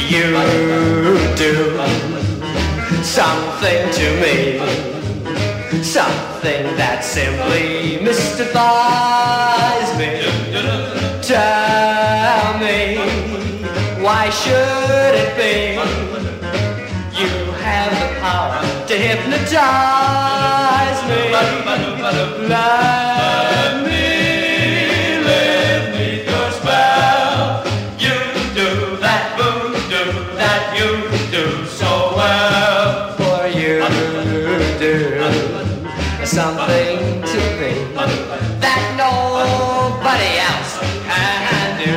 You do something to me, something that simply mystifies me. Tell me, why should it be? You have the power to hypnotize me. Let me live neath your spell. You do that voodoo that you do so well. For you do something to me that nobody else can do.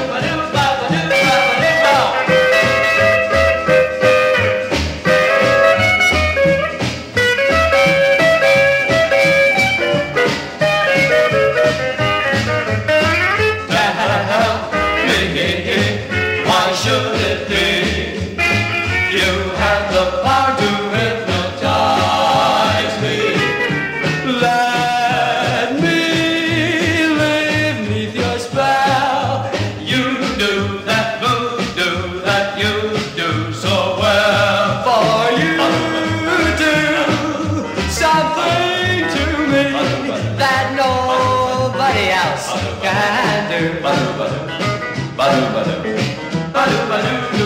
Why should it be? You have the power to hypnotize me. Let me live neath your spell. You do that voodoo that you do so well. For you do something to me that nobody else can do. Ba-do-ba-do, ba-do-ba-do, ba-do-ba-do.